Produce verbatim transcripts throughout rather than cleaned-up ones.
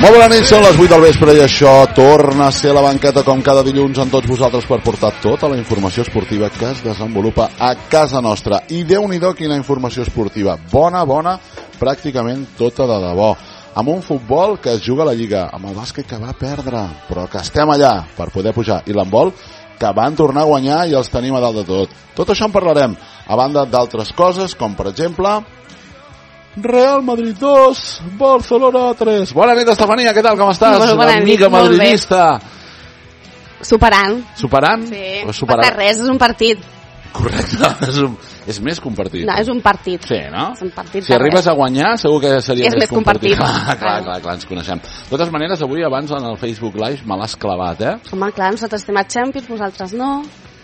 Molt bona nit, són les vuit del vespre i això torna a ser la banqueta com cada dilluns amb tots vosaltres per portar tota la informació esportiva que es desenvolupa a casa nostra. I Déu-n'hi-do quina informació esportiva. Bona, bona, pràcticament tota de debò. Amb un futbol que es juga a la Lliga, amb el bàsquet que va perdre, però que estem allà per poder pujar, i l'handbol que van tornar a guanyar i els tenim a dalt de tot. Tot això en parlarem, a banda d'altres coses, com per exemple Real Madrid dos, Barcelona tres. Bona nit, Estefania, què tal, com estàs? Molt bona nit, Amiga madridista. Superant. Superant? Sí, superant. no té res, és un partit. Correcte, és, un, és més que un partit. No, és un partit. Sí, no? És un partit. Si arribes res. a guanyar, segur que seria és més, més que un partit. Clar, clar, clar, clar, ens coneixem. De totes maneres, avui abans en el Facebook Live me l'has clavat, eh? Home, clar, nosaltres estem a Champions, vosaltres no.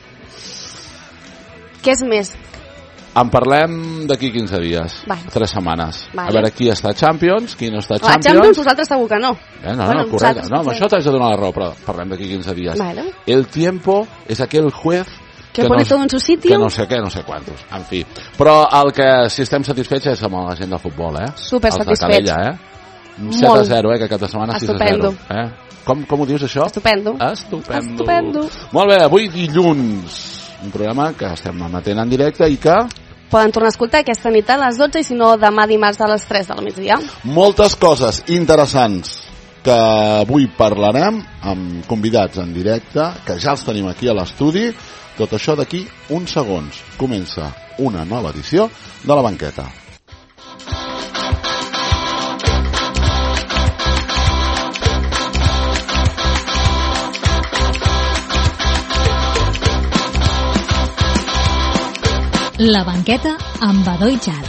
Què és més? En parlem d'aquí quinze dies, vale. tres setmanes. Vale. A veure qui està a Champions, qui no està a Champions. A Champions vosaltres segur que no. Eh, no, bueno, no, correcte. No, amb això t'haig de donar la raó, però parlem d'aquí quinze dies. Vale. El tiempo és aquell juez que, que pone no, todo en su sitio. Que no sé què, no sé quantos. En fi. Però el que si estem satisfets és amb la gent del futbol, eh? Super satisfets. Calella, eh? set a zero, eh? Que cap de setmana sis a zero. Eh? Com, com ho dius, això? Estupendo. Estupendo. Estupendo. Molt bé, avui dilluns. Un programa que estem emetent en directe i que poden tornar a escoltar aquesta nit a les dotze i si no demà dimarts a les tres del migdia. Moltes coses interessants que avui parlarem amb convidats en directe que ja els tenim aquí a l'estudi. Tot això d'aquí uns segons. Comença una nova edició de La Banqueta. La Banqueta amb Badó i Char.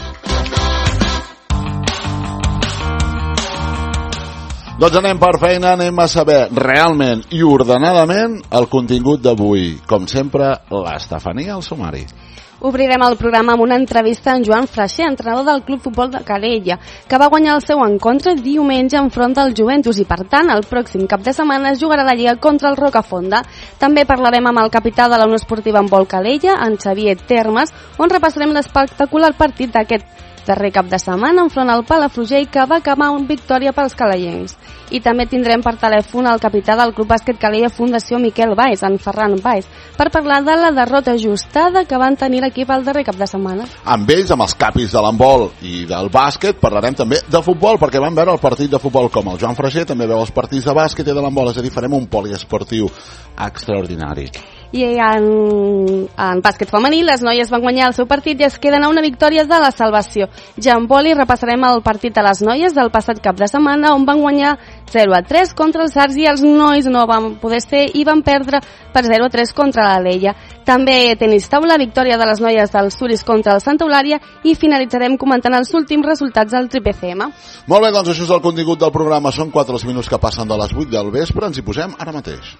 Doncs anem per feina, anem a saber realment i ordenadament el contingut d'avui. Com sempre, l'Estefania al sumari. Obrirem el programa amb una entrevista a en Joan Freixer, entrenador del Club Futbol de Calella, que va guanyar el seu encontre diumenge enfront del Juventus i, per tant, el pròxim cap de setmana es jugarà la Lliga contra el Rocafonda. També parlarem amb el capità de la Unió Esportiva Handbol Calella, en Xavier Termes, on repassarem l'espectacular partit d'aquest darrer cap de setmana enfront al Palafrugell, que va acabar amb victòria pels caleiencs. I també tindrem per telèfon el capità del Club Bàsquet Calella Fundació Miquel Baix, en Ferran Baix, per parlar de la derrota ajustada que van tenir l'equip el darrer cap de setmana. Amb ells, amb els capis de l'handbol i del bàsquet, parlarem també de futbol, perquè vam veure el partit de futbol com el Joan Freixer, també veu els partits de bàsquet i de l'handbol, és a dir, farem un poliesportiu extraordinari. I en, en bàsquet femení les noies van guanyar el seu partit i es queden a una victòria de la salvació. Ja en voli repassarem el partit de les noies del passat cap de setmana, on van guanyar zero a tres contra els Arts i els nois no van poder ser i van perdre per zero a tres contra l'Alella. També tenis taula, victòria de les noies del Suris contra el Santa Eulària i finalitzarem comentant els últims resultats del Triple C M. Molt bé, doncs això és el contingut del programa. Són quatre els minuts que passen de les vuit del vespre. Ens hi posem ara mateix.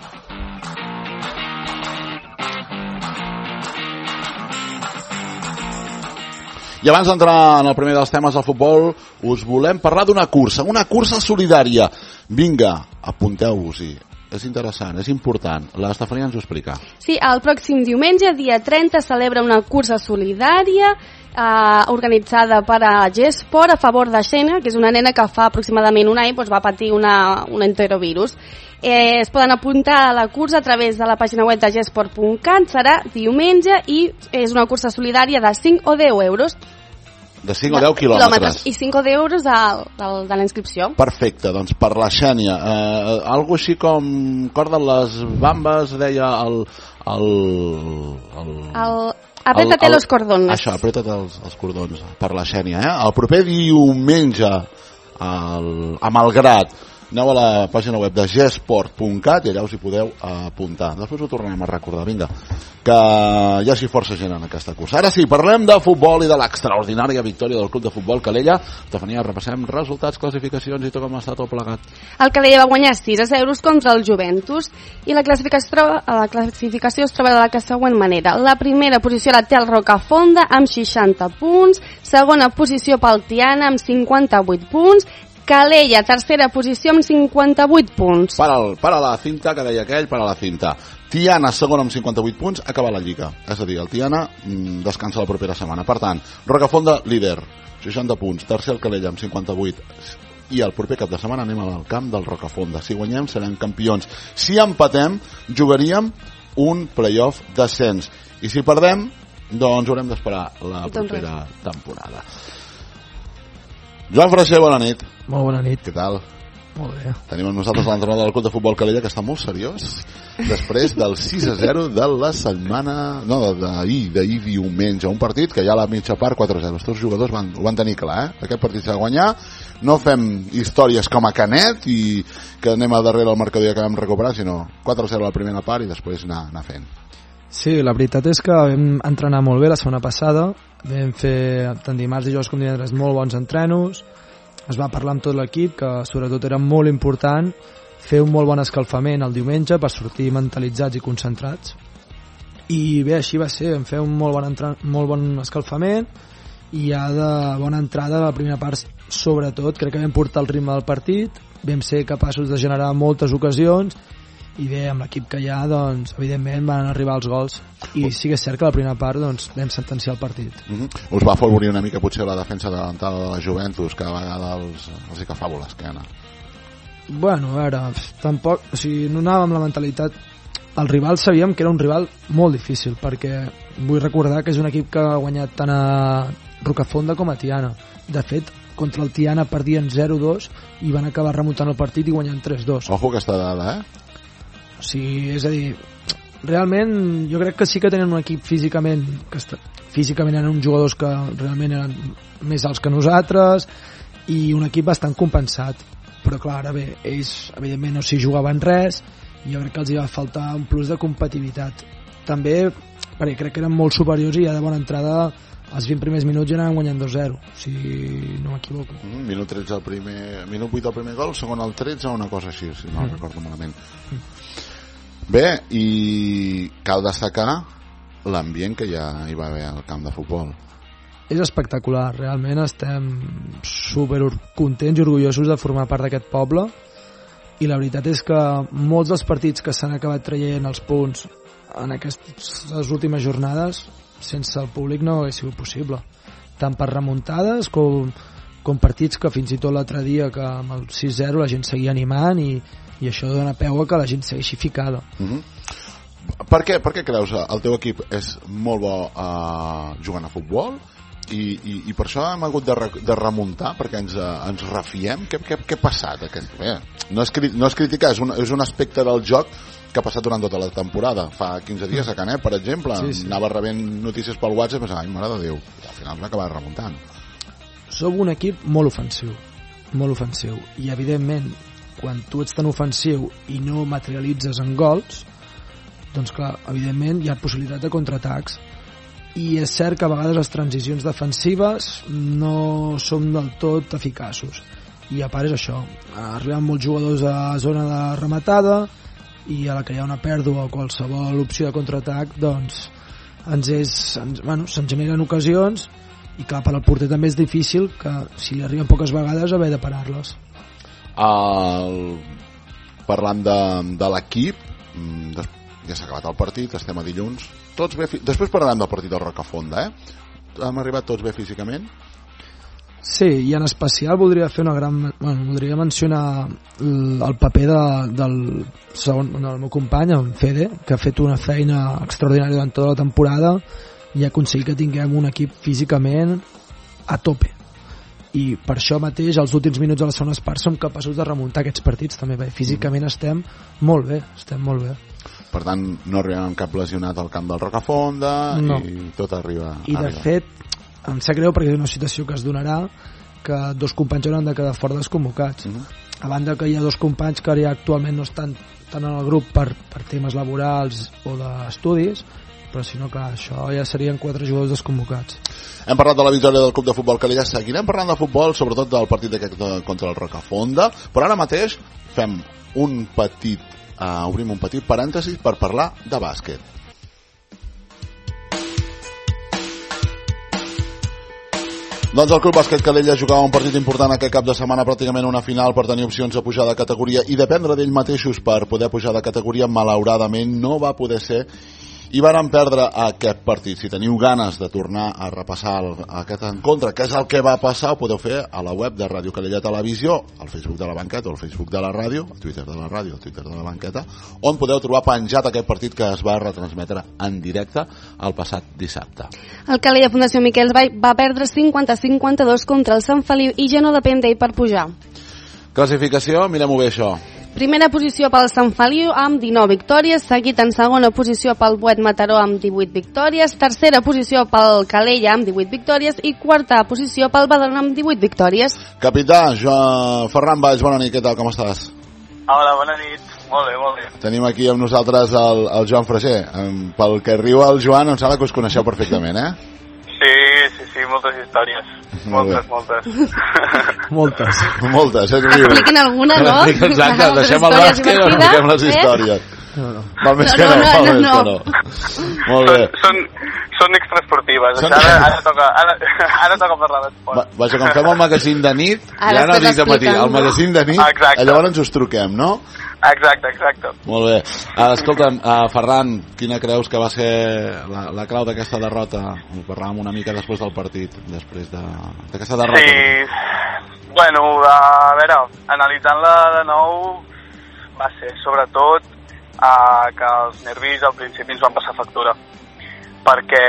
I abans d'entrar en el primer dels temes del futbol, us volem parlar d'una cursa, una cursa solidària. Vinga, apunteu-vos-hi. És interessant, és important. L'Estefania ens ho explica. Sí, el pròxim diumenge, dia trenta, celebra una cursa solidària eh, organitzada per a G-Sport a favor de Xena, que és una nena que fa aproximadament un any doncs, va patir una, un enterovirus. Eh, es poden apuntar a la cursa a través de la pàgina web de G sport punt cat, serà diumenge i és una cursa solidària de cinc o deu euros. De cinc o deu quilòmetres. I cinc o deu euros de, de, de la inscripció. Perfecte, doncs per la Xènia. Eh, algo així com corda les bambes, deia el... el, el, el Apreta't los cordones. Això, apreta't els, els cordons per la Xènia. Eh? El proper diumenge el, a Malgrat aneu a la pàgina web de G sport punt cat i allà us hi podeu apuntar. Després ho tornarem a recordar, vinga, que hi hagi força gent en aquesta cursa. Ara sí, parlem de futbol i de l'extraordinària victòria del Club de Futbol Calella. Estefania, repassem resultats, classificacions i tot com està tot plegat. El Calella va guanyar sis a zero contra el Juventus i la classificació, la classificació es troba de la següent manera. La primera posició la té el Rocafonda amb seixanta punts, segona posició pel Tiana amb cinquanta-vuit punts, Calella, tercera posició amb cinquanta-vuit punts. Para, el, para la cinta, que deia aquell, para la cinta. Tiana, segona amb cinquanta-vuit punts, acaba la Lliga. És a dir, el Tiana mmm, descansa la propera setmana. Per tant, Rocafonda, líder, seixanta punts. Tercer, el Calella, amb cinquanta-vuit. i el proper cap de setmana anem al camp del Rocafonda. Si guanyem serem campions, si empatem jugaríem un playoff d'ascens i si perdem doncs haurem d'esperar la propera temporada. Joan Freixer, bona nit. Molt bona nit. Què tal? Molt bé. Tenim amb nosaltres l'entrenador del Club de Futbol Calella, que està molt seriós després del sis a zero de la setmana, no, d'ahir, d'ahir diumenge, un partit que ja a la mitja part quatre a zero. Els teus jugadors van, ho van tenir clar, eh? Aquest partit s'ha de guanyar, no fem històries com a Canet i que anem a darrere el marcador i acabem recuperant, sinó quatre a zero a la primera part i després anar, anar fent. Sí, la veritat és que vam entrenar molt bé la setmana passada, vam fer tant dimarts i dijous com divendres molt bons entrenos, es va parlar amb tot l'equip que sobretot era molt important fer un molt bon escalfament el diumenge per sortir mentalitzats i concentrats, i bé, així va ser, vam fer un molt bon, entra... molt bon escalfament i ja de bona entrada a la primera part sobretot crec que vam portar el ritme del partit, vam ser capaços de generar moltes ocasions i bé, amb l'equip que hi ha, doncs, evidentment van arribar els gols i sí que és cert que la primera part doncs, vam sentenciar el partit. Mm-hmm. Us va afavorir una mica potser la defensa delantada de la Juventus, que a vegades els, els hi que fa bola esquena. Bueno, a veure, tampoc, o sigui, no anàvem amb la mentalitat. El rival sabíem que era un rival molt difícil, perquè vull recordar que és un equip que ha guanyat tant a Rocafonda com a Tiana. De fet, contra el Tiana perdien zero dos i van acabar remuntant el partit i guanyant tres dos. Ojo aquesta dada, eh? O sigui, és a dir, realment jo crec que sí que tenen un equip físicament, que està, físicament eren uns jugadors que realment eren més alts que nosaltres i un equip bastant compensat, però clar, ara bé, ells evidentment no s'hi jugaven res i jo crec que els hi va faltar un plus de competitivitat. També perquè crec que eren molt superiors i ja de bona entrada els vint primers minuts ja anaven guanyant dos zero, si no m'equivoco. Mm, minut tretze al primer, minut vuit al primer gol, segon al tretze, una cosa així, si no mm. recordo malament. Mm. Bé, i cal destacar l'ambient que ja hi va haver al camp de futbol. És espectacular, realment estem super contents i orgullosos de formar part d'aquest poble i la veritat és que molts dels partits que s'han acabat traient els punts en aquestes últimes jornades sense el públic no hauria sigut possible, tant per remuntades com, com partits que fins i tot l'altre dia que amb el sis zero la gent seguia animant i, i això dona peu a que la gent segueixi ficada. Mm-hmm. Per què, per què creus el teu equip és molt bo uh, jugant a futbol i, i, i per això hem hagut de, re, de remuntar perquè ens, uh, ens refiem? Què, què, què ha passat? Aquest? Bé, no, és, no és criticar, és un, és un aspecte del joc que ha passat durant tota la temporada. Fa quinze dies a Canet, per exemple, sí, sí. Anava rebent notícies pel WhatsApp i pensava, ai, mare de Déu, i al final s'ha acabat remuntant. Som un equip molt ofensiu, molt ofensiu, i evidentment quan tu ets tan ofensiu i no materialitzes en gols, doncs clar, evidentment hi ha possibilitat de contraatacs i és cert que a vegades les transicions defensives no són del tot eficaços i a part és això, arriben molts jugadors a zona de rematada i a la que hi ha una pèrdua o qualsevol opció de contraatac doncs ens és, ens, bueno, se'n generen ocasions i clar, per al porter també és difícil que si li arriben poques vegades haver de parar-les. El... Parlant de, de l'equip, des... ja s'ha acabat el partit, estem a dilluns, tots bé, després parlarem del partit del Rocafonda, eh? Hem arribat tots bé físicament? Sí, i en especial voldria fer una gran, bueno, voldria mencionar el, el paper de, del segon, del meu company, en Fede, que ha fet una feina extraordinària durant tota la temporada i ha aconseguit que tinguem un equip físicament a tope. I per això mateix, als últims minuts de les segones parts, som capaços de remuntar aquests partits també bé. Físicament estem molt bé, estem molt bé. Per tant, no arribem amb cap lesionat al camp del Rocafonda no. I tot arriba. I de arriba. fet, em sap greu perquè és una situació que es donarà que dos companys hauran de quedar fora desconvocats. Mm-hmm. A banda que hi ha dos companys que ja actualment no estan tant en el grup per, per temes laborals o d'estudis, però si no, clar, això ja serien quatre jugadors desconvocats. Hem parlat de la victòria del Club de Futbol Calella, seguirem parlant de futbol, sobretot del partit d'aquest contra el Rocafonda, però ara mateix fem un petit, uh, obrim un petit parèntesi per parlar de bàsquet. Doncs el Club Bàsquet Calella jugava un partit important aquest cap de setmana, pràcticament una final per tenir opcions a pujar de categoria i dependre d'ell mateixos per poder pujar de categoria. Malauradament no va poder ser i varen perdre aquest partit. Si teniu ganes de tornar a repassar el, aquest encontre, que és el que va passar, ho podeu fer a la web de Ràdio Calella Televisió, al Facebook de la Banqueta o al Facebook de la ràdio, al Twitter de la ràdio, al Twitter de la Banqueta, on podeu trobar penjat aquest partit que es va retransmetre en directe el passat dissabte. El Calella Fundació Miquels va perdre cinquanta a cinquanta-dos contra el Sant Feliu i ja no depèn d'ell per pujar. Classificació, mirem-ho bé això. Primera posició pel Sant Feliu amb dinou victòries, seguit en segona posició pel Boet Mataró amb divuit victòries, tercera posició pel Calella amb divuit victòries i quarta posició pel Badalona amb divuit victòries. Capità, Joan Ferran Valls, bona nit, què tal, com estàs? Hola, bona nit. Molt bé, molt bé. Tenim aquí amb nosaltres el, el Joan Freser. Pel que riu el Joan, em sembla que us coneixeu perfectament, eh? Sí, sí, sí, moltes històries. Moltes, moltes. Moltes. Moltes, és riu. Expliquin alguna, no? Exacte, deixem el bàsquet o expliquem les històries. No, no. Val més que no, val més que no. Molt bé. Són, són extraesportives. Són... Ara, ara, toca, ara, ara toca parlar d'esport. Va, vaja, com fem el magazín de nit, ara ja no dic de matí, el magazín de nit, exacte. Llavors us truquem, no? Exacte, exacte. Molt bé. Uh, escolta'm, uh, Ferran, quina creus que va ser la, la clau d'aquesta derrota? Ho parlàvem una mica després del partit, després d'aquesta de, derrota. Sí, bueno, a veure, analitzant-la de nou, va ser sobretot uh, que els nervis al principi ens van passar factura, perquè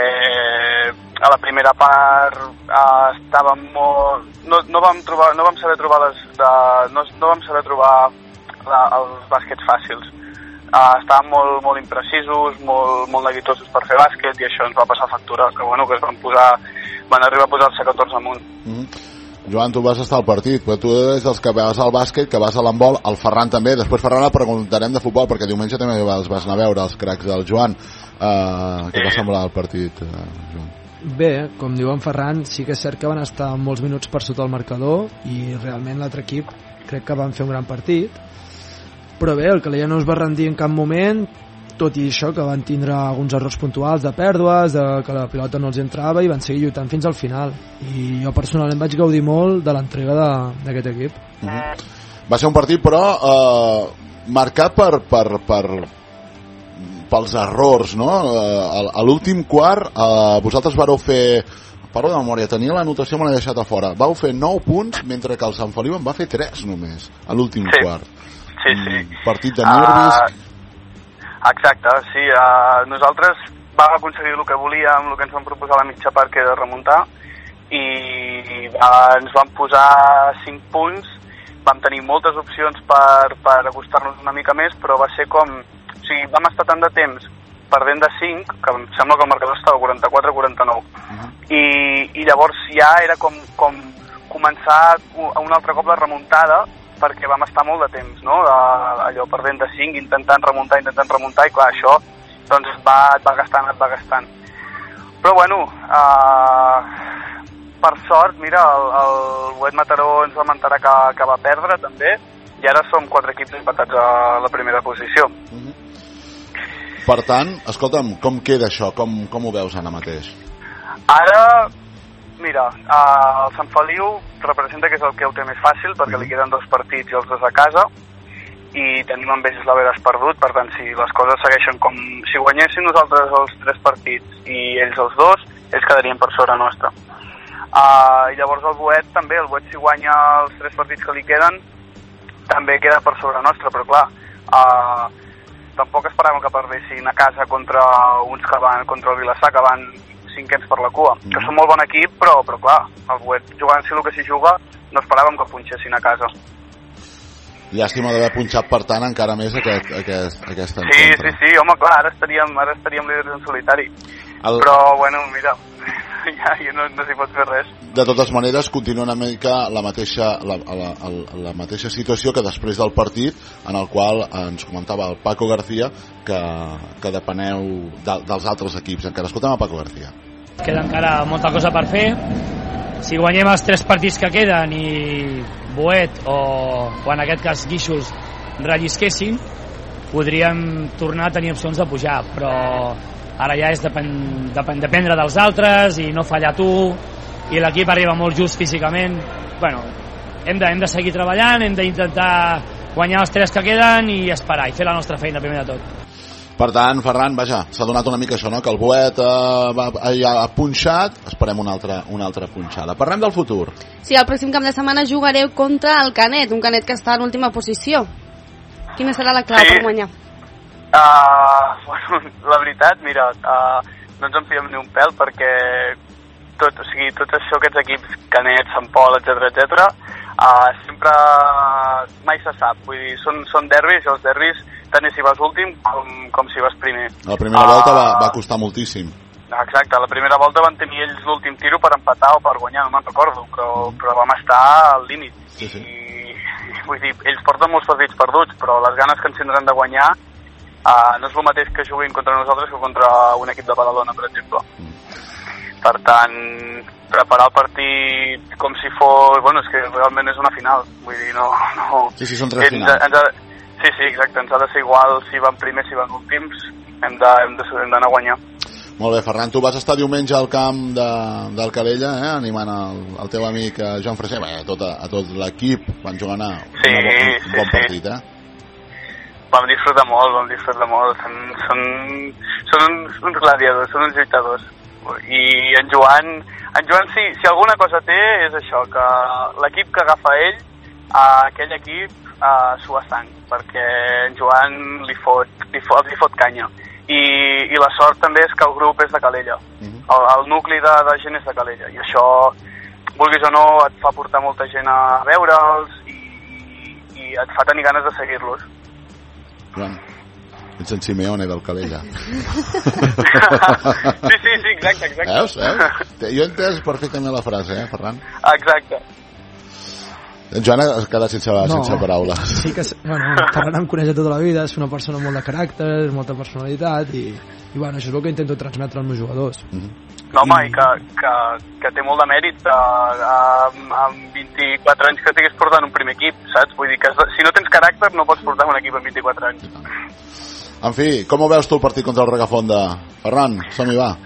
a la primera part uh, estàvem molt... No, no, vam trobar, no vam saber trobar les... De, no, no vam saber trobar La, els bàsquets fàcils. Uh, estàvem molt, molt imprecisos, molt, molt neguitosos per fer bàsquet i això ens va passar factura, que bueno, que es van posar, van arribar a posar-se catorze amunt. Mm-hmm. Joan, tu vas estar al partit, però tu eres dels que vas al bàsquet, que vas a l'handbol, el Ferran també, després Ferran el preguntarem de futbol, perquè diumenge també els vas anar a veure, els cracs del Joan. Uh, què sí. va semblar el partit, uh, Joan? Bé, com diu en Ferran, sí que és cert que van estar molts minuts per sota el marcador i realment l'altre equip crec que van fer un gran partit. Però bé, el Calella no es va rendir en cap moment, tot i això que van tindre alguns errors puntuals de pèrdues, de que la pilota no els entrava i van seguir lluitant fins al final. I jo personalment vaig gaudir molt de l'entrega d'aquest equip. Uh-huh. Va ser un partit, però, eh, marcat per, per, per, pels errors, no? Eh, a l'últim quart, eh, vosaltres vareu fer... Parlo de memòria, tenia la notació, me l'he deixat a fora. Vau fer nou punts, mentre que el Sant Feliu en va fer tres només, a l'últim sí. quart. Sí, sí. Mm, partit de nervis. Uh, exacte, sí. Uh, nosaltres vam aconseguir el que volíem, el que ens vam proposar a la mitja part, que era remuntar, i uh, ens vam posar cinc punts, vam tenir moltes opcions per, per acostar-nos una mica més, però va ser com... O sigui, vam estar tant de temps perdent de cinc, que em sembla que el marcador estava quaranta-quatre a quaranta-nou, uh-huh. I, i llavors ja era com, com començar un altre cop la remuntada, perquè vam estar molt de temps, no? Allò perdent de cinc, intentant remuntar, intentant remuntar, i clar, això doncs et va, et va gastant, et va gastant. Però bueno, uh, per sort, mira, el, el Boet Mataró ens va mentar que, que va perdre també, i ara som quatre equips empatats a la primera posició. Mm-hmm. Per tant, escolta'm, com queda això? Com, com ho veus ara mateix? Ara... Mira, uh, el Sant Feliu representa que és el que ho té més fàcil perquè li queden dos partits i els dos a casa i tenim amb ells l'haveres perdut, per tant, si les coses segueixen com... Si guanyéssim nosaltres els tres partits i ells els dos, ells quedarien per sobre nostra. Uh, I llavors el Boet també, el Boet si guanya els tres partits que li queden, també queda per sobre nostra, però clar, uh, tampoc esperàvem que perdessin a casa contra uns que van, contra el Vilassar, que van cinquens per la cua, mm. que són molt bon equip, però, però clar, el Boet jugant-s'hi el que s'hi juga, no esperàvem que punxessin a casa. Llàstima d'haver punxat, per tant, encara més aquest, aquest, aquest encontre. Sí, sí, sí, home, clar, ara estaríem, ara estaríem líders en solitari. El... Però, bueno, mira, ja, ja no, no s'hi pot fer res. De totes maneres, continua una mica la mateixa, la, la, la, la mateixa situació que després del partit, en el qual ens comentava el Paco García que, que depeneu de, dels altres equips. Encara escoltem a Paco García. Queda encara molta cosa per fer. Si guanyem els tres partits que queden i Boet o, o en aquest cas Guixos rellisquessin, podríem tornar a tenir opcions de pujar, però ara ja és depèn, depèn, dependre dels altres i no fallar tu, i l'equip arriba molt just físicament. Bueno, hem de, hem de seguir treballant, hem d'intentar guanyar els tres que queden i esperar i fer la nostra feina primer de tot. Per tant, Ferran, vaja, s'ha donat una mica això, no? Que el Boet eh, va, ja ha punxat, esperem una altra, una altra punxada. Parlem del futur. Sí, el pròxim cap de setmana jugareu contra el Canet, un Canet que està en última posició. Quina serà la clau sí. per guanyar? Uh, bueno, la veritat, mira, uh, no ens en fiem ni un pèl perquè tot, o sigui, tots això, aquests equips, Canet, Sant Pol, etcètera, etcètera, uh, sempre mai se sap, vull dir, són, són derbis i els derbis tant si vas últim com, com si vas primer. La primera uh, volta va, va costar moltíssim. Exacte, la primera volta van tenir ells l'últim tiro per empatar o per guanyar, no me'n recordo, però, però vam estar al límit. Sí, sí. I, vull dir, ells porten molts partits perduts, però les ganes que ens tindran de guanyar uh, no és el mateix que juguin contra nosaltres que contra un equip de Badalona, per exemple. Mm. Per tant, preparar el partit com si fos... Bueno, és que realment és una final, vull dir, no... no sí, sí, són tres ens, finals. Ens ha, sí, sí, exacte, ens ha de ser igual si van primers, si van últims, hem d'anar hem de, hem a guanyar. Molt bé, Ferran, tu vas estar diumenge al camp de, del Calella, eh, animant el, el teu amic Joan Freser, bé, a tot, a tot l'equip, van jugar a sí, un, un sí, bon sí. partit, eh? Vam disfrutar molt, vam disfrutar molt, són, són, són uns, uns gladiadors, són uns lluitadors. I en Joan, en Joan si, si alguna cosa té és això, que l'equip que agafa ell, a aquell equip uh, sua sang, perquè en Joan li fot, li fot, li fot canya. I, i la sort també és que el grup és de Calella. Uh-huh. el, el nucli de, de gent és de Calella, i això, vulguis o no, et fa portar molta gent a veure'ls i, i et fa tenir ganes de seguir-los. Joan, ets en Simeone del Calella. sí, sí, sí, exacte, exacte. Veus, veus? Jo he entès perfectament la frase, eh, Ferran? Exacte. En Joan ha quedat sense, no, sense paraules. Sí que, bueno, Ferran em coneix tota la vida, és una persona molt de caràcter, molta personalitat i, i bueno, això és el que intento transmetre als meus jugadors. Mm-hmm. No, home, i que, que, que té molt de mèrit que amb, amb vint-i-quatre anys que estiguis portant un primer equip, saps? Vull dir que si no tens caràcter no pots portar un equip amb vint-i-quatre anys. En fi, com ho veus tu el partit contra el Regafonda? Ferran, som-hi, va.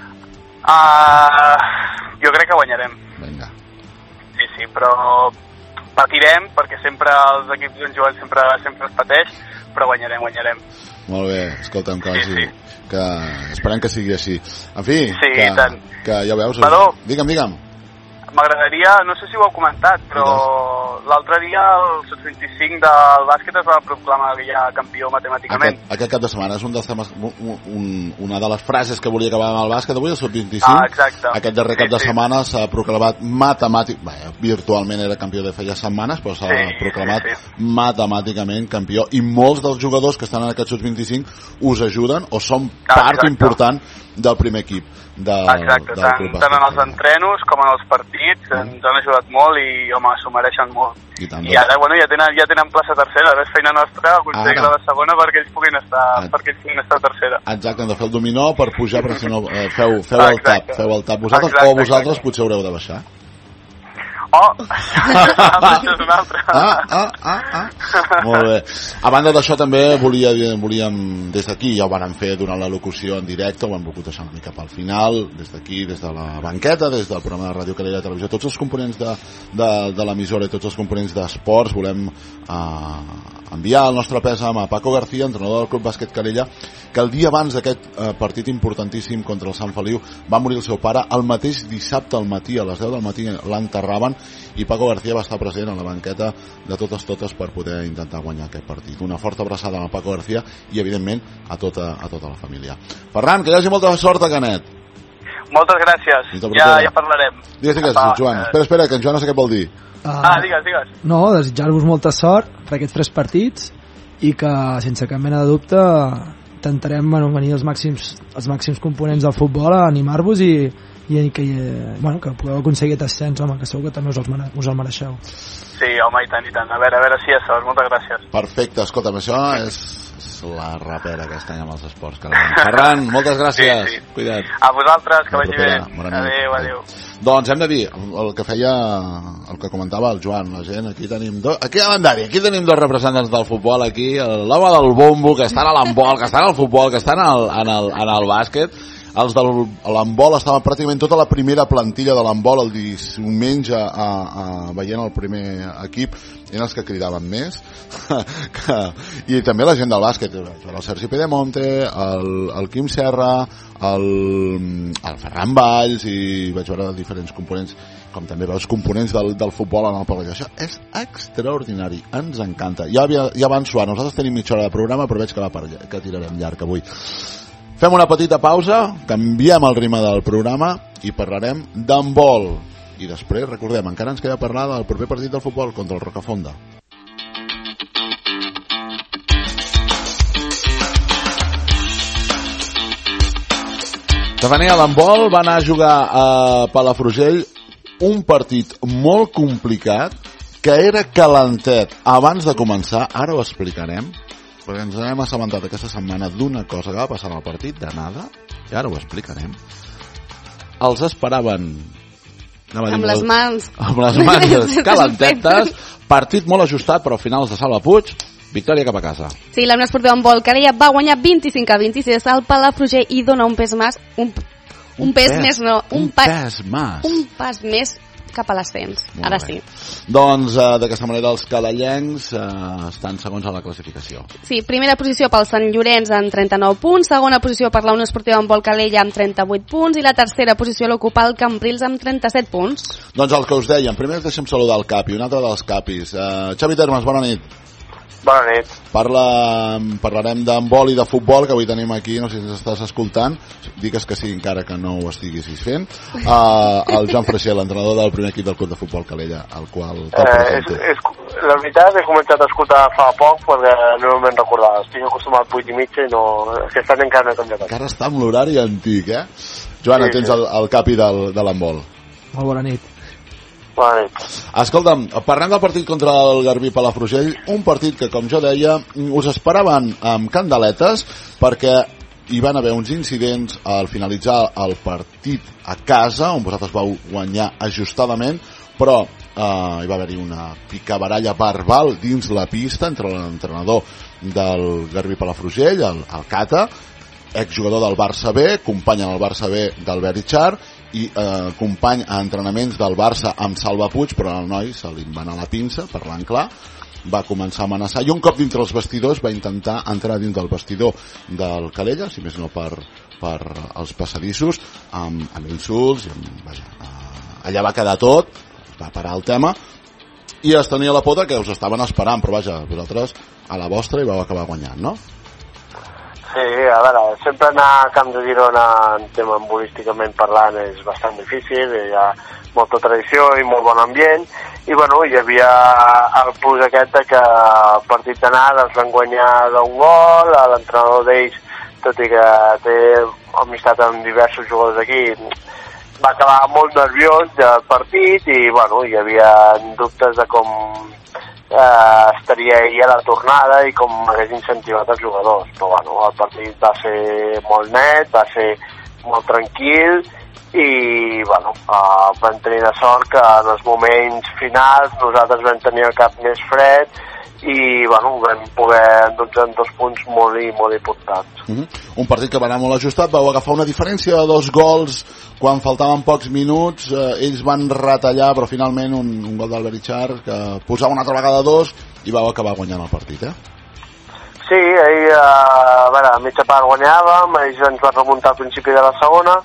Uh, jo crec que guanyarem. Vinga. Sí, sí, però patirem, perquè sempre els equips d'en Joan sempre, sempre es pateix, però guanyarem, guanyarem. Molt bé, escolta'm, que, sí, sí. que esperem que sigui així. En fi, sí, que, tant. que ja veus... Badó, digue'm, digue'm. M'agradaria, no sé si ho heu comentat, però l'altre dia el sub vint-i-cinc del bàsquet es va proclamar ja campió matemàticament. Aquest, aquest cap de setmana és un dels temes, un, un, una de les frases que volia acabar amb el bàsquet avui, el sub vint-i-cinc. Ah, exacte. Aquest darrer sí, cap de sí. setmana s'ha proclamat matemàtic... Bé, virtualment era campió de feia setmanes, però s'ha sí, proclamat sí, sí. matemàticament campió. I molts dels jugadors que estan en aquest sub vint-i-cinc us ajuden o són part exacte. important del primer equip del, exacte, del tant, club tant en els entrenos com en els partits mm. ens han ajudat molt i home, s'ho mereixen molt i, tant, i ara bueno, ja, tenen, ja tenen plaça tercera, ara és feina nostra aconseguir la de segona perquè ells puguin estar ah. perquè ells puguin estar tercera. Exacte, hem de fer el dominó per pujar, però si no eh, feu, feu el tap, feu el tap vosaltres exacte, o vosaltres exacte. Potser haureu de baixar. Oh, això és un altre. Ah, ah, ah, ah. Molt bé. A banda d'això també volia, volíem des d'aquí, ja ho vam fer durant la locució en directe, ho hem volgut deixar una mica pel final, des d'aquí, des de la banqueta, des del programa de Ràdio Calella de Televisió, tots els components de, de, de l'emissora i tots els components d'esports volem eh, enviar el nostre pèsam a Paco García, entrenador del Club Bàsquet Calella, que el dia abans d'aquest eh, partit importantíssim contra el Sant Feliu va morir el seu pare. El mateix dissabte al matí, a les deu del matí, l'enterraven i Paco García va estar present a la banqueta de totes totes per poder intentar guanyar aquest partit. Una forta abraçada a Paco García i evidentment a tota, a tota la família. Ferran, que hi hagi molta sort a Canet. Moltes gràcies, ja, ja parlarem. Digues, digues, ah, Joan. Eh... Espera, espera, que en Joan no sé què vol dir. Uh, ah, digues, digues. No, desitjar-vos molta sort per aquests tres partits i que sense cap mena de dubte intentarem bueno, venir els màxims, els màxims components del futbol a animar-vos i, i que, bueno, que podeu aconseguir aquest ascens, home, que segur que també us el, us el mereixeu. Sí, home, i tant, i tant. A veure, a veure si hi ha sort. Moltes gràcies. Perfecte, escolta'm, això és, és la rapera aquest any amb els esports. Ferran, moltes gràcies. Sí, sí. Cuida't. A vosaltres, que vagi bé. Adéu, adéu. Doncs hem de dir, el que feia, el que comentava el Joan, la gent, aquí tenim dos, aquí a Bandari, aquí tenim dos representants del futbol, aquí, l'home del bombo, que estan a l'handbol, que estan al futbol, que estan en el, en el, en el bàsquet, els de l'handbol estaven pràcticament tota la primera plantilla de l'handbol el diumenge a, a, veient el primer equip, eren els que cridaven més que, i també la gent del bàsquet, el Sergi Pedemonte, el, el Quim Serra, el, el Ferran Valls, i vaig veure diferents components, com també veus components del, del futbol en el pavelló. Això és extraordinari, ens encanta. Ja, havia, ja avanço, nosaltres tenim mitja hora de programa, però veig que, va per, que tirarem llarg avui. Fem una petita pausa, canviem el ritme del programa i parlarem d'handbol. I després, recordem, encara ens queda parlar del proper partit del futbol contra el Rocafonda. Tenia l'handbol, va anar a jugar a Palafrugell un partit molt complicat, que era calentet abans de començar, ara ho explicarem, perquè ens hem assabentat aquesta setmana d'una cosa que va passar en el partit d'anada, i ara ho explicarem. Els esperaven amb les mans amb les mans calentetes, partit molt ajustat, però al final els de Salva Puig, victòria cap a casa. Sí, la Unió Esportiva Handbol Calella va guanyar vint-i-cinc a vint-i-sis al Palafrugell i dona un pes més, un, un, un pes, pes més no, un, un pes més. Un pas més cap a l'ascens, ara sí. Doncs eh, d'aquesta manera els calellencs eh, estan segons a la classificació. Sí, primera posició pel Sant Llorenç amb trenta-nou punts, segona posició per la Unió Esportiva Handbol Calella amb trenta-vuit punts i la tercera posició l'ocupa el Cambrils amb trenta-set punts. Doncs el que us dèiem, primer deixem saludar el Capi, un altre dels Capis. Eh, Xavi Termes, bona nit. Bona nit. Parla, parlarem d'handbol i de futbol, que avui tenim aquí, no sé si ens estàs escoltant, digues que sí encara que no ho estiguis fent, uh, el Joan Freixer, l'entrenador del primer equip del Club de Futbol Calella, el qual te'l presento. Eh, és, és, la veritat, he començat a escoltar fa poc perquè no me'n recordava, estic acostumat a vuit i mitja i no, aquest any encara no he canviat. Encara està amb l'horari antic, eh? Joan, sí, tens sí. El, el capi del, de l'handbol. Molt bona nit. Bona nit. Escolta'm, parlem del partit contra el Garbí Palafrugell, un partit que, com jo deia, us esperaven amb candeletes perquè hi van haver uns incidents al finalitzar el partit a casa, on vosaltres vau guanyar ajustadament, però eh, hi va haver-hi una picabaralla verbal dins la pista entre l'entrenador del Garbí Palafrugell, el, el Cata, exjugador del Barça B, company en el Barça B d'Albert Itxar, i eh, company a entrenaments del Barça amb Salva Puig, però el noi se li va anar a la pinça, parlant clar, va començar a amenaçar, i un cop dintre els vestidors va intentar entrar dins del vestidor del Calella, si més no per, per els passadissos, amb, amb insults, i amb, vaja, eh, allà va quedar tot, va parar el tema, i es tenia la pota que us estaven esperant, però vaja, vosaltres a la vostra hi vau acabar guanyant, no? Sí, a veure, sempre anar a Camp de Girona en tema handbolísticament parlant és bastant difícil, hi ha molta tradició i molt bon ambient, i bueno, hi havia el plus aquest de que el partit d'anada els van guanyar d'un gol, l'entrenador d'ells, tot i que té amistat amb diversos jugadors aquí, va acabar molt nerviós del partit i bueno, hi havia dubtes de com eh, estaria ell a la tornada i com hagués incentivat els jugadors, però bueno, el partit va ser molt net, va ser molt tranquil i bueno, eh, vam tenir la sort que en els moments finals nosaltres vam tenir el cap més fred i bueno, vam poder endur-nos en dos punts molt i molt importants. Mm-hmm. Un partit que va anar molt ajustat, vau agafar una diferència de dos gols quan faltaven pocs minuts, eh, ells van retallar, però finalment un, un gol d'Albert Itxar que posava una altra vegada dos i vau acabar guanyant el partit, eh? Sí, ahir, eh, a veure, a mitja part guanyàvem, ells ens van remuntar al principi de la segona,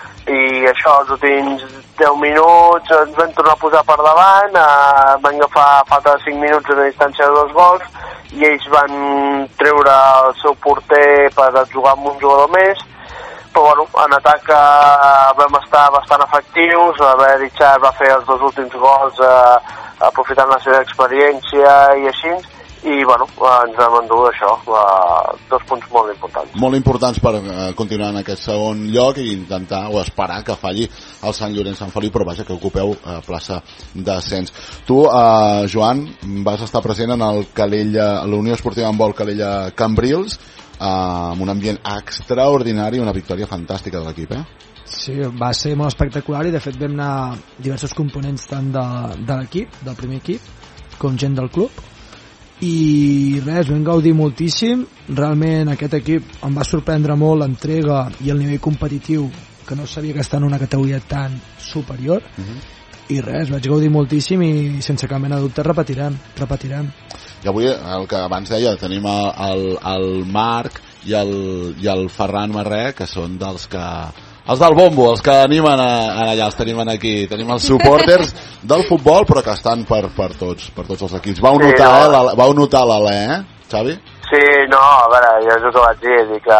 i això, els últims deu minuts ens vam tornar a posar per davant, eh, van agafar falta de cinc minuts a una distància de dos gols, i ells van treure el seu porter per jugar amb un jugador més, però bueno, en atac eh, vam estar bastant efectius, Albert Itxar va fer els dos últims gols eh, aprofitant la seva experiència i així, i bueno, ens vam endur això, eh, dos punts molt importants. Molt importants per eh, continuar en aquest segon lloc i intentar o esperar que falli el Sant Llorenç Sant Feliu, però vaja que ocupeu eh, plaça d'ascens. Tu, eh, Joan, vas estar present en el Calella, la Unió Esportiva Handbol Calella Cambrils, eh, amb un ambient extraordinari, una victòria fantàstica de l'equip, eh? Sí, va ser molt espectacular i de fet vam anar diversos components tant de, de l'equip, del primer equip, com gent del club, i res, vam gaudir moltíssim. Realment aquest equip em va sorprendre molt l'entrega i el nivell competitiu, que no sabia que està en una categoria tan superior. Uh-huh. I res, vaig gaudir moltíssim i sense cap mena de dubte repetirem, repetirem. I avui, el que abans deia, tenim el, el, el Marc i el, i el Ferran Marré, que són dels que... els del bombo, els que animen a, a allà, els tenim aquí. Tenim els supporters del futbol, però que estan per, per, tots, per tots els equips. Vau notar, sí, no? eh, vau notar l'Alè, eh, Xavi? Sí, no, a veure, jo és el que vaig dir, dir que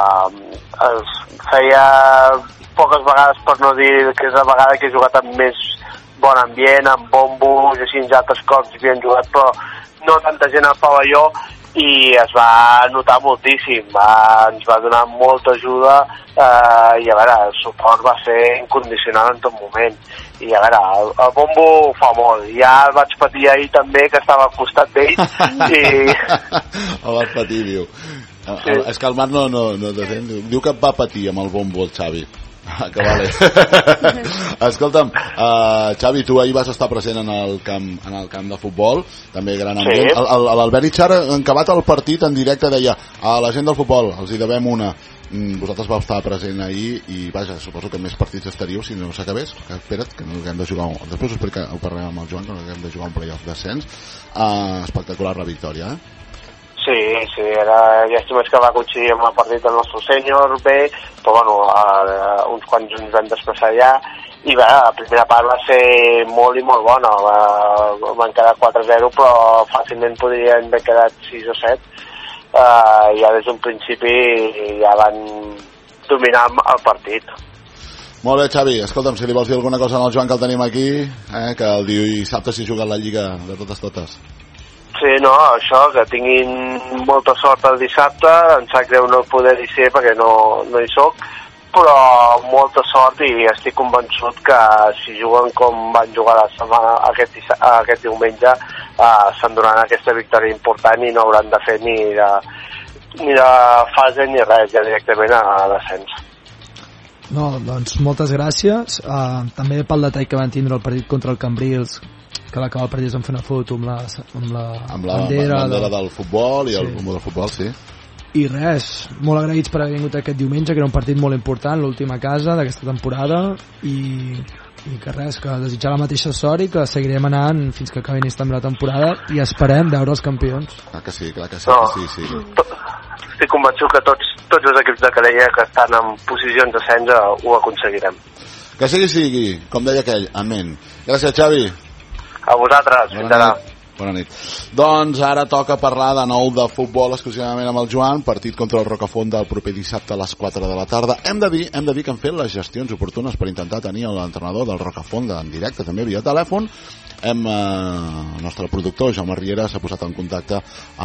es feia poques vegades, per no dir que és la vegada que he jugat amb més bon ambient, amb bombos, i així altres cops havien jugat, però no tanta gent al pavelló, i es va notar moltíssim, va, ens va donar molta ajuda, eh, i a veure, el suport va ser incondicional en tot moment, i a veure, el, el bombo fa molt, ja el vaig patir ahir també, que estava al costat d'ell, i... el vaig patir, diu. Sí. És que el Marc no, no, no defèn, diu que va patir amb el bombo el Xavi. Ah, que vale. Escolta'm, uh, Xavi, tu ahir vas estar present en el camp, en el camp de futbol, també gran ambient. Sí. L'Albert Itxar, encabat el partit en directe, deia a la gent del futbol, els hi devem una. Vosaltres vau estar present ahir i vaja, suposo que més partits estaríeu si no s'acabés. Espera't, que no haguem de jugar, després ho, explica, ho parlarem amb el Joan, que no haguem de jugar un playoff d'ascens. Uh, espectacular la victòria, eh? Sí, sí, era llàstima que va coincidir amb el partit del nostre sènior bé, però bueno, a, uns quants ens vam desplaçar allà, i bé, la primera part va ser molt i molt bona, va, van quedar quatre a zero, però fàcilment podrien haver quedat sis o set, uh, ja des d'un principi ja van dominar el partit. Molt bé, Xavi, escolta'm, si li vols dir alguna cosa al Joan, que el tenim aquí, eh, que el dissabte s'hi juga la Lliga de totes totes. Sí, no, això, que tinguin molta sort el dissabte, em sap greu no poder-hi ser perquè no, no hi soc, però molta sort i estic convençut que si juguen com van jugar la setmana, aquest, aquest diumenge, eh, s'enduran aquesta victòria important i no hauran de fer ni de, ni de fase ni res, ja directament a l'ascens. No, doncs moltes gràcies, uh, també pel detall que van tindre el partit contra el Cambrils, que l'acabar el partit es van fer una foto amb la, amb la, amb la bandera, bandera del futbol i sí. el bombo del futbol, sí. I res, molt agraïts per haver vingut aquest diumenge, que era un partit molt important, l'última casa d'aquesta temporada, i, i que res, que desitjar la mateixa sort i que seguirem anant fins que acabi també la temporada i esperem veure els campions. Clar que sí, clar que sí, no, que sí, sí. Estic convençut que tots, tots els equips de Calella que estan en posicions d'ascens ho aconseguirem. Que sigui, sigui, com deia aquell, amén. Gràcies, Xavi. A vosaltres, fins ara. Bona nit. Doncs ara toca parlar de nou de futbol exclusivament amb el Joan, partit contra el Rocafonda el proper dissabte a les quatre de la tarda. Hem de dir, hem de dir que hem fet les gestions oportunes per intentar tenir l'entrenador del Rocafonda en directe, també via telèfon. Hem, eh, el nostre productor, Jaume Riera, s'ha posat en contacte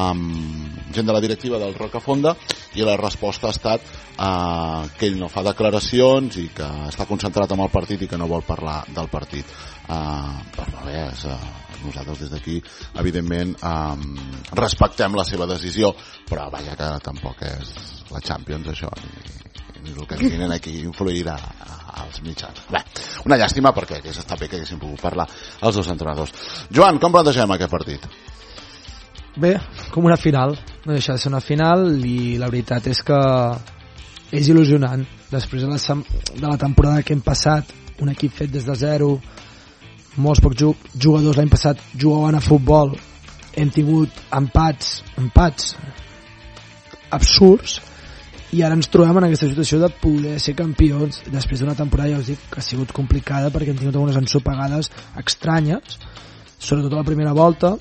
amb gent de la directiva del Rocafonda i la resposta ha estat eh, que ell no fa declaracions i que està concentrat en el partit i que no vol parlar del partit. Eh, però bé, és, eh, nosaltres des d'aquí evidentment eh, respectem la seva decisió, però vaja que tampoc és la Champions això, ni, ni el que venen aquí influirà als mitjans. Bé, una llàstima perquè hagués estat bé que haguéssim pogut parlar els dos entrenadors. Joan, com plantegem aquest partit? Bé, com una final, no deixa de ser una final i la veritat és que és il·lusionant. Després de la, de la temporada que hem passat, un equip fet des de zero, molts pocs jugadors l'any passat jugaven a futbol, hem tingut empats, empats absurds, i ara ens trobem en aquesta situació de poder ser campions després d'una temporada, ja us dic, que ha sigut complicada perquè hem tingut algunes ensopegades estranyes, sobretot a la primera volta,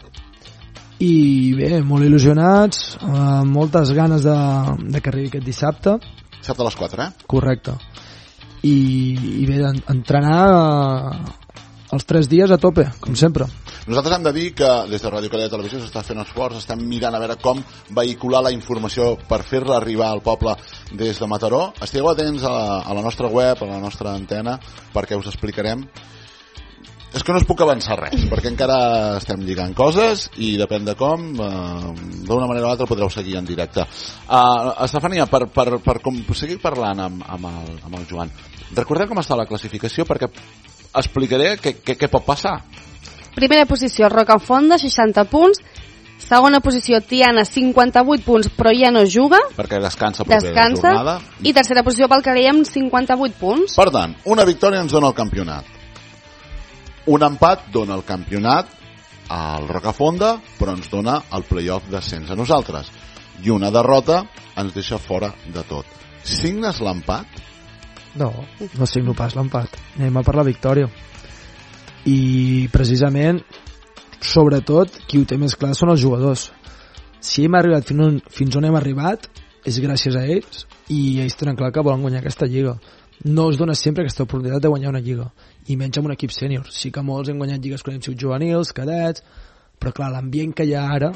i bé, molt il·lusionats, amb moltes ganes de, de que arribi aquest dissabte. Dissabte a les quatre, eh? Correcte. I, i bé, entrenar els tres dies a tope, com sempre. Nosaltres hem de dir que des de Ràdio Calella Televisió s'està fent esforç, estem mirant a veure com vehicular la informació per fer-la arribar al poble des de Mataró. Estigueu atents a la, a la nostra web, a la nostra antena, perquè us explicarem. És que no us puc avançar res, perquè encara estem lligant coses i depèn de com, eh, d'una manera o altra podreu seguir en directe. Uh, Estefania, per, per, per com, seguir parlant amb, amb, el, amb el Joan, recordeu com està la classificació perquè explicaré què, què, què pot passar. Primera posició, Rocafonda, seixanta punts. Segona posició, Tiana, cinquanta-vuit punts, però ja no juga. Perquè descansa per descansa. la jornada. I tercera posició pel Calella amb cinquanta-vuit punts. Per tant, una victòria ens dona el campionat. Un empat dona el campionat al Rocafonda, però ens dona el play-off d'ascens a nosaltres. I una derrota ens deixa fora de tot. Signes l'empat? No, no signo pas l'empat. Anem a per la victòria. I precisament, sobretot, qui ho té més clar són els jugadors. Si hem arribat fins on, fins on hem arribat, és gràcies a ells, i ells tenen clar que volen guanyar aquesta lliga. No es dona sempre aquesta oportunitat de guanyar una lliga, i menys amb un equip sènior. Sí que molts hem guanyat lligues quan hem sigut juvenils, cadets, però clar, l'ambient que hi ha ara,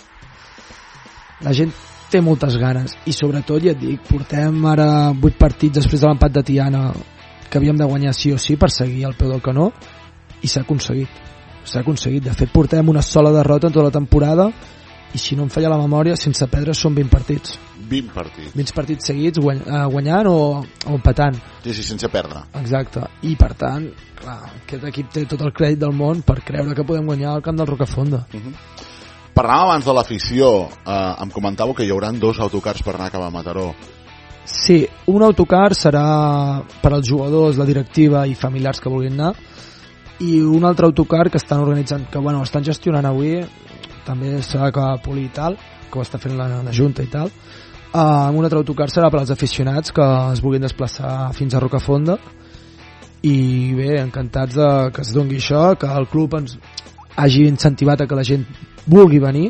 la gent té moltes ganes, i sobretot, ja et dic, portem ara vuit partits després de l'empat de Tiana que havíem de guanyar sí o sí per seguir al peu del canó, i s'ha aconseguit. S'ha aconseguit. De fet, portem una sola derrota en tota la temporada, i si no em falla la memòria, sense perdre són vint partits. vint partits. vint partits seguits guany, eh, guanyant o, o empatant. Sí, sí, sense perdre. Exacte. I per tant, clar, aquest equip té tot el crèdit del món per creure que podem guanyar al camp del Rocafonda. Uh -huh. Parlàvem abans de l'afició. Eh, em comentàveu que hi haurà dos autocars per anar a cap a Mataró. Sí, un autocar serà per als jugadors, la directiva i familiars que vulguin anar, i un altre autocar que estan organitzant, que bueno, estan gestionant avui, també serà que a Poli i tal, que ho està fent la, la Junta i tal. Uh, un altre autocar serà per als aficionats que es vulguin desplaçar fins a Rocafonda, i bé, encantats de que es doni això, que el club ens hagi incentivat a que la gent vulgui venir,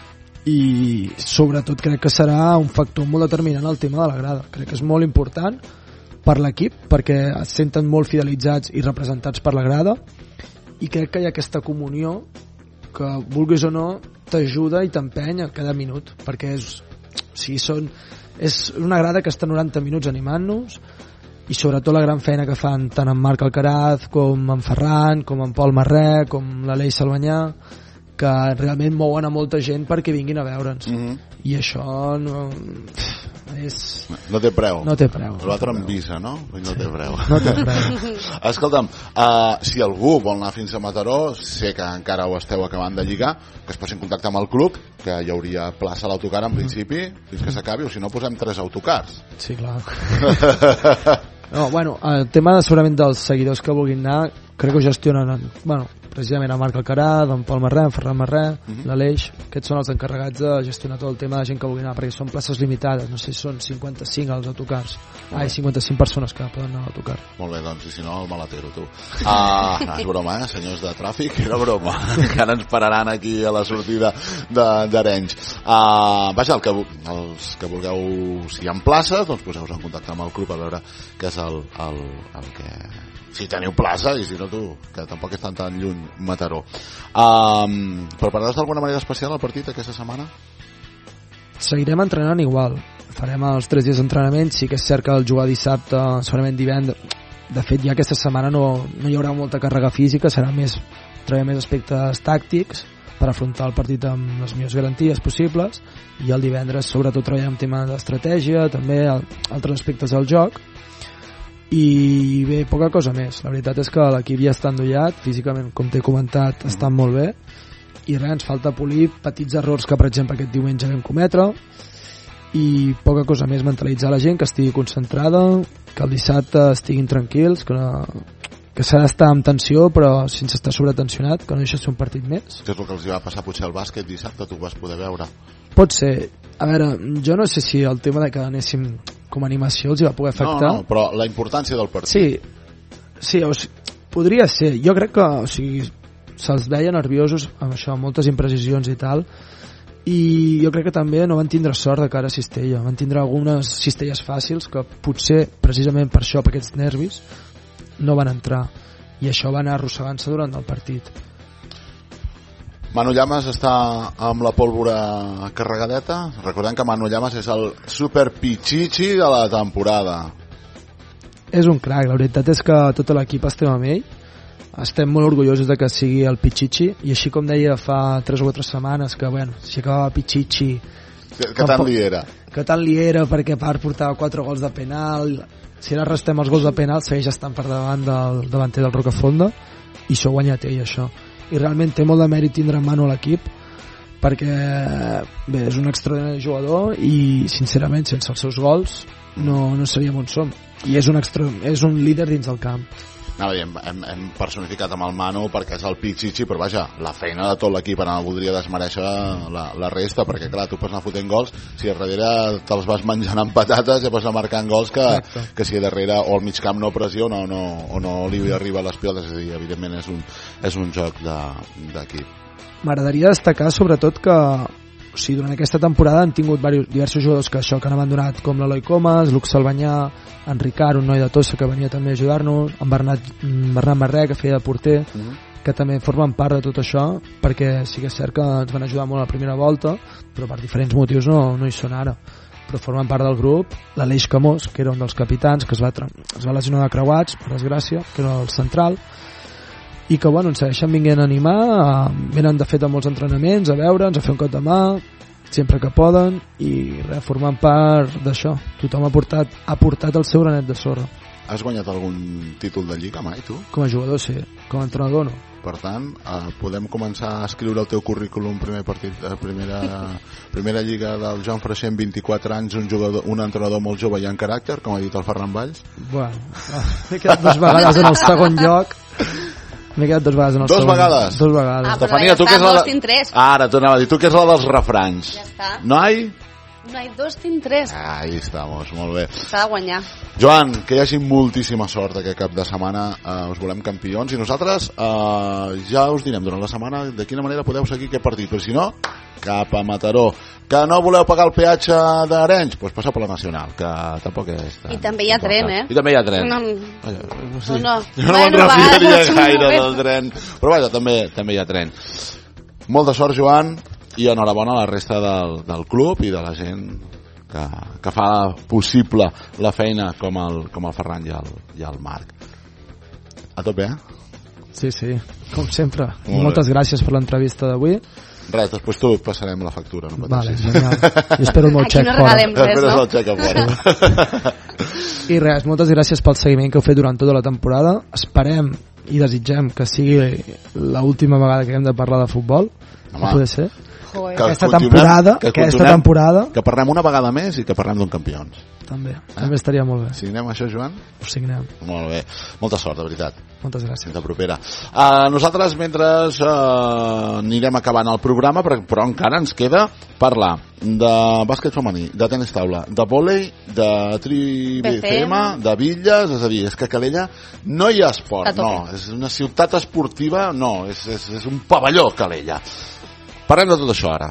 i sobretot crec que serà un factor molt determinant el tema de la grada. Crec que és molt important per l'equip, perquè es senten molt fidelitzats i representats per la grada, i crec que hi ha aquesta comunió que, vulguis o no, t'ajuda i t'empeny a cada minut, perquè és, o sigui, són, és una grada que està noranta minuts animant-nos, i sobretot la gran feina que fan tant en Marc Alcaraz com en Ferran, com en Pol Marrè, com l'Aleix Salvanyà, que realment mouen a molta gent perquè vinguin a veure'ns. Mm-hmm. I això no, és... No té preu. No té preu. L'altre amb visa, no? No té preu. No té preu. Escolta'm, uh, si algú vol anar fins a Mataró, sé que encara ho esteu acabant de lligar, que es posi en contacte amb el club, que hi hauria plaça a l'autocar en principi, fins que s'acabi, o si no posem tres autocars. Sí, clar. No, bueno, el tema de, segurament dels seguidors que vulguin anar, crec que ho gestionen, bueno, precisament a Marc Alcaraz, en Pol Marrè, en Ferran Marrè, uh-huh. l'Aleix, aquests són els encarregats de gestionar tot el tema de gent que vulgui anar, perquè són places limitades, no sé si són cinquanta-cinc als autocars, ai, cinquanta-cinc persones que poden anar a l'autocar. Molt bé, doncs, i si no, el malatero, tu. Ah, no, és broma, eh, senyors de tràfic, era broma, que ara ens pararan aquí a la sortida d'Arenys. Ah, vaja, el que, els que vulgueu, si hi ha places, doncs poseu-vos en contacte amb el club a veure què és el, el, el que... si teniu plaça, i si no tu, que tampoc és tan tan lluny Mataró. Um, prepararàs d'alguna manera especial el partit aquesta setmana? Seguirem entrenant igual, farem els tres dies d'entrenament. Sí que és cert que el jugar dissabte, segurament divendres, de fet ja aquesta setmana no, no hi haurà molta càrrega física, serà més, treballar més aspectes tàctics per afrontar el partit amb les millors garanties possibles, i el divendres sobretot treballarem tema d'estratègia, també altres aspectes del joc. I bé, poca cosa més. La veritat és que l'equip ja està endollat, físicament, com t'he comentat, està molt bé, i res, ens falta polir petits errors que per exemple aquest diumenge vam cometre, i poca cosa més, mentalitzar la gent que estigui concentrada, que el dissabte estiguin tranquils, que, no, que s'ha d'estar amb tensió però sense estar sobretensionat, que no deixa ser un partit més. Què és el que els va passar potser al bàsquet dissabte, tu ho vas poder veure? Pot ser. A veure, jo no sé si el tema de que anéssim com a animació els hi va poder afectar. No, no, però la importància del partit. Sí, sí, o sigui, podria ser. Jo crec que, o sigui, se'ls veia nerviosos amb això, amb moltes imprecisions i tal, i jo crec que també no van tindre sort de cara a Cistella, van tindre algunes cistelles fàcils que potser precisament per això, per aquests nervis, no van entrar, i això va anar arrossegant-se durant el partit. Manu Llamas està amb la pólvora carregadeta. Recordem que Manu Llamas és el super pichichi de la temporada. És un crac, la veritat és que tot l'equip estem amb ell, estem molt orgullosos de que sigui el pichichi, i així com deia fa tres o quatre setmanes que bueno, si acabava pichichi que, que tant li era que tant li era perquè a part portava quatre gols de penal, si ara restem els gols de penal segueix estant per davant del davanter del Rocafonda, i s'ho ha guanyat ell això, i realment té molt de mèrit tindre en mano a l'equip, perquè bé, és un extraordinari jugador i sincerament sense els seus gols no, no seríem on som, i és un, extra, és un líder dins del camp. No, hem, hem, hem personificat amb el Manu perquè és el Pichichi, però vaja, la feina de tot l'equip, ara no voldria desmereixer la, la resta, perquè clar, tu pots anar fotent gols, si a darrere te'ls vas menjant amb patates, ja pots anar marcant gols que, que si a darrere o al mig camp no pressió no, no, o no li arriba les pilotes, és a dir, evidentment és un, és un joc d'equip. M'agradaria destacar sobretot que o sigui, durant aquesta temporada han tingut diversos, diversos jugadors que això que han abandonat, com l'Eloi Comas, Lux Albanyà, en Ricard, un noi de Tossa que venia també a ajudar-nos, en Bernat, Bernat Marré, que feia de porter, uh-huh. que també formen part de tot això, perquè sí que és cert que ens van ajudar molt a la primera volta, però per diferents motius no, no hi són ara. Però formen part del grup l'Aleix Camós, que era un dels capitans, que es va, es va lesionar de creuats, per desgràcia, que era el central, i que bueno, ens segueixen vinguent a animar, venen de fet a molts entrenaments a veure'ns, a fer un cop de mà sempre que poden, i res, formant part d'això. Tothom ha portat, ha portat el seu granet de sorra. Has guanyat algun títol de Lliga mai, tu? Com a jugador sí, com a entrenador no. Per tant, eh, podem començar a escriure el teu currículum primer partit, eh, primera, primera Lliga del Joan Freixer amb vint-i-quatre anys, un, jugador, un entrenador molt jove i en caràcter, com ha dit el Ferran Valls. Bueno, m'he quedat dues vegades en el segon lloc. M'he quedat dues vegades en el dos segon. vegades? Dos vegades. Ah, Estefania, ja tu està, que és la... dos tinc tres. Ara, tornava a dir, tu que és la dels refranys. Ja està. No hi? No hi dos, tinc tres. Ah, ahí estamos, molt bé. S'ha de guanyar. Joan, que hi hagi moltíssima sort aquest cap de setmana, eh, us volem campions, i nosaltres eh, ja us direm durant la setmana de quina manera podeu seguir aquest partit, però si no, cap a Mataró. Que no voleu pagar el peatge d'Arenys? Doncs pues passeu per la Nacional, que tampoc és tan... I també hi ha tren, eh? I també hi ha tren. No, Vaja, sí. no, no. Jo no Bueno, me'n referiria va, gaire del tren, però vaja, també, també hi ha tren. Molta sort, Joan, i enhorabona a la resta del, del club i de la gent que, que fa possible la feina com el, com el Ferran i el, i el Marc. A tot bé, eh? Sí, sí, com sempre. Molt Moltes bé. gràcies per l'entrevista d'avui. Res, després tu passarem la factura, no Vale, pateixis. genial. Jo espero el meu Aquí xec no fora. regalem res, Esperes no? el xec a fora. I res, moltes gràcies pel seguiment que heu fet durant tota la temporada. Esperem i desitgem que sigui l'última vegada que hem de parlar de futbol. Home. No pot ser? Joder. Que Aquesta continuem- temporada, que aquesta continuem- temporada Que parlem una vegada més i que parlem d'un campions. també, també estaria molt bé. Signem això, Joan? Ho signem. Molt bé. Molta sort, de veritat. Moltes gràcies. Fins la propera. Uh, nosaltres, mentre uh, anirem acabant el programa, però, però encara ens queda parlar de bàsquet femení, de tenis taula, de vòlei, de tri B C M, de bitlles, és a dir, és que a Calella no hi ha esport, no, és una ciutat esportiva, no, és, és, és un pavelló, Calella. Parlem de tot això ara.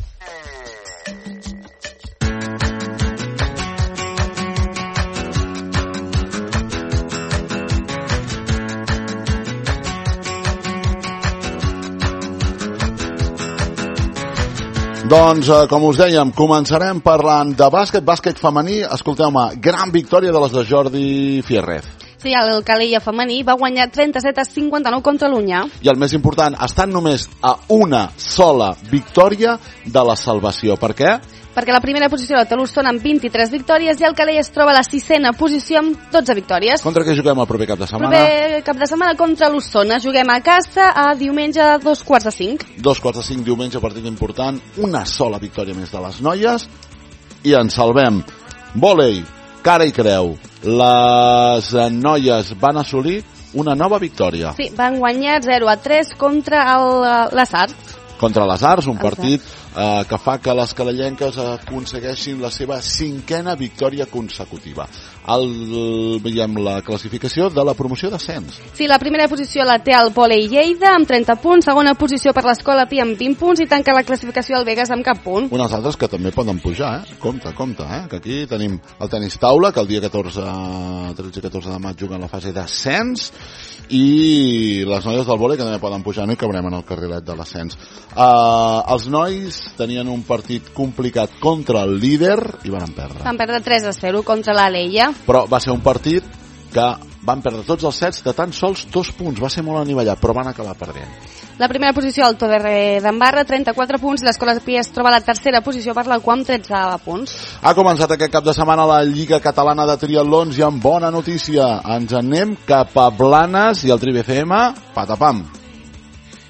Doncs, eh, com us dèiem, començarem parlant de bàsquet, bàsquet femení. Escolteu-me, gran victòria de les de Jordi Fierrez. Sí, el Calella femení va guanyar trenta-set a cinquanta-nou contra l'Unyà. I el més important, estan només a una sola victòria de la salvació. Per què? Perquè la primera posició la té l'Osona amb vint-i-tres victòries i el Calella es troba a la sisena posició amb dotze victòries. Contra què juguem el proper cap de setmana? Proper cap de setmana contra l'Osona. Juguem a casa a diumenge a dos quarts de cinc. Dos quarts de cinc, diumenge, partit important. Una sola victòria més de les noies. I ens salvem. Vòlei, cara i creu. Les noies van assolir una nova victòria. Sí, van guanyar zero a tres contra el, les Arts. Contra les Arts, un partit eh, que fa que les calellenques aconsegueixin la seva cinquena victòria consecutiva. El, veiem la classificació de la promoció d'ascens. Sí, la primera posició la té el Volei Lleida amb trenta punts, segona posició per l'Escola Pi amb vint punts i tanca la classificació el Vegas amb cap punt. Unes altres que també poden pujar, eh? Compte, compte, eh? Que aquí tenim el tenis taula, que el dia catorze, tretze i catorze de maig juguen la fase d'ascens, i les noies del vòlei que també poden pujar, no hi cabrem en el carrilet de l'ascens. Uh, els nois tenien un partit complicat contra el líder i van perdre. Van perdre tres a zero contra l'Aleia. Però va ser un partit que van perdre tots els sets de tan sols dos punts. Va ser molt anivellat, però van acabar perdent. La primera posició al Toder d'Embarra, trenta-quatre punts, i l'Escola Pi es troba a la tercera posició per la Quam, tretze punts. Ha començat aquest cap de setmana la Lliga Catalana de Triatlons i amb bona notícia. Ens en anem cap a Blanes i el Tri B C M, patapam.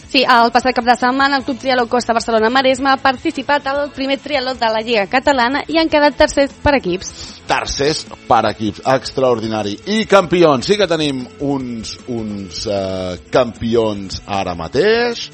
Sí, el passat cap de setmana el Club Triatló Costa Barcelona-Maresme ha participat al primer triatló de la Lliga Catalana i han quedat tercers per equips. Tercers per equips, extraordinari. I campions, sí que tenim uns, uns uh, campions ara mateix.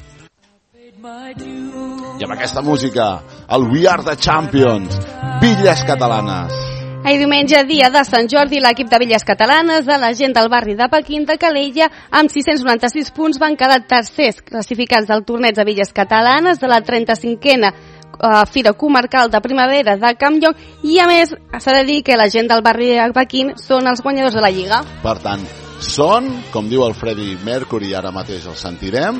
I amb aquesta música, el We Are the Champions, Villes Catalanes. Ahir diumenge, dia de Sant Jordi, l'equip de Villes Catalanes de la gent del barri de Pequín de Calella, amb sis-cents noranta-sis punts, van quedar tercers classificats del torneig de Villes Catalanes de la trenta-cinquena uh, Fira Comarcal de Primavera de Campllong, i a més s'ha de dir que la gent del barri de Pequín són els guanyadors de la Lliga. Per tant, són, com diu el Freddie Mercury, ara mateix el sentirem,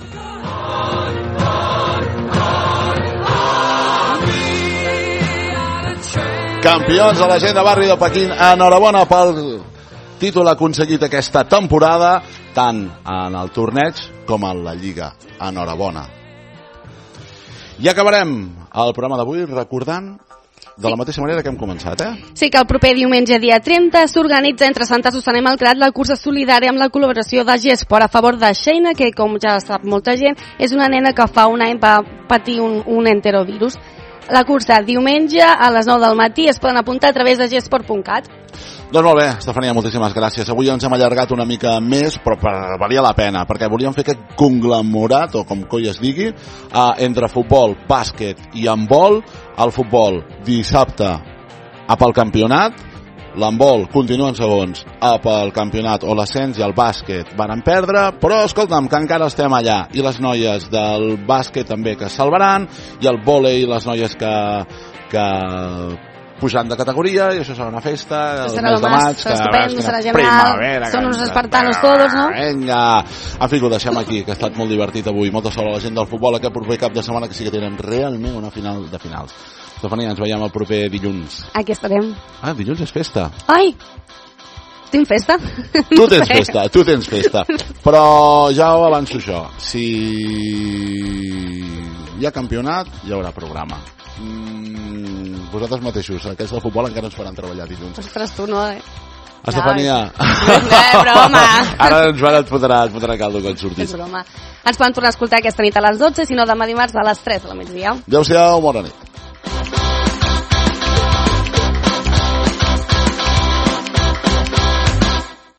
campions de la gent de barri de Pequín. Enhorabona pel títol aconseguit aquesta temporada, tant en el torneig com en la Lliga. Enhorabona. I acabarem el programa d'avui recordant de la mateixa manera que hem començat, eh? Sí, que el proper diumenge, dia trenta, s'organitza entre Santa Susana i Malgrat la cursa solidària amb la col·laboració de Gesport a favor de Sheina, que, com ja sap molta gent, és una nena que fa un any va patir un, un enterovirus. La cursa diumenge a les nou del matí es poden apuntar a través de gesport punt cat. Doncs molt bé, Estefania, moltíssimes gràcies. Avui ens hem allargat una mica més, però per, valia la pena, perquè volíem fer aquest conglomerat, o com coi es digui, eh, entre futbol, bàsquet i handbol. El futbol dissabte a pel campionat, l'handbol continua en segons a pel campionat o l'ascens, i el bàsquet varen perdre, però escolta'm, que encara estem allà, i les noies del bàsquet també que es salvaran, i el vòlei, les noies que, que pujant de categoria, i això serà una festa el mes de maig, que estupendo, serà genial, són uns espartanos todos, no? Vinga, en fi, ho deixem aquí, que ha estat molt divertit avui. Molta sort a la gent del futbol aquest proper cap de setmana, que sí que tenen realment una final de finals. Estefania, ens veiem el proper dilluns. Aquí estarem. Ah, dilluns és festa. Ai, tinc festa? Tu tens festa, tu tens festa. Però ja ho avanço això. Si hi ha campionat, hi haurà programa. Mm, vosaltres mateixos, aquests del futbol encara ens faran treballar dilluns. Ostres, tu no, eh? Estefania. No, broma. Ara ens van et fotrà, et fotrà caldo quan surtis. És broma. Ens poden tornar a escoltar aquesta nit a les dotze, si no demà dimarts a les tres de la migdia. Adéu-siau, bona nit.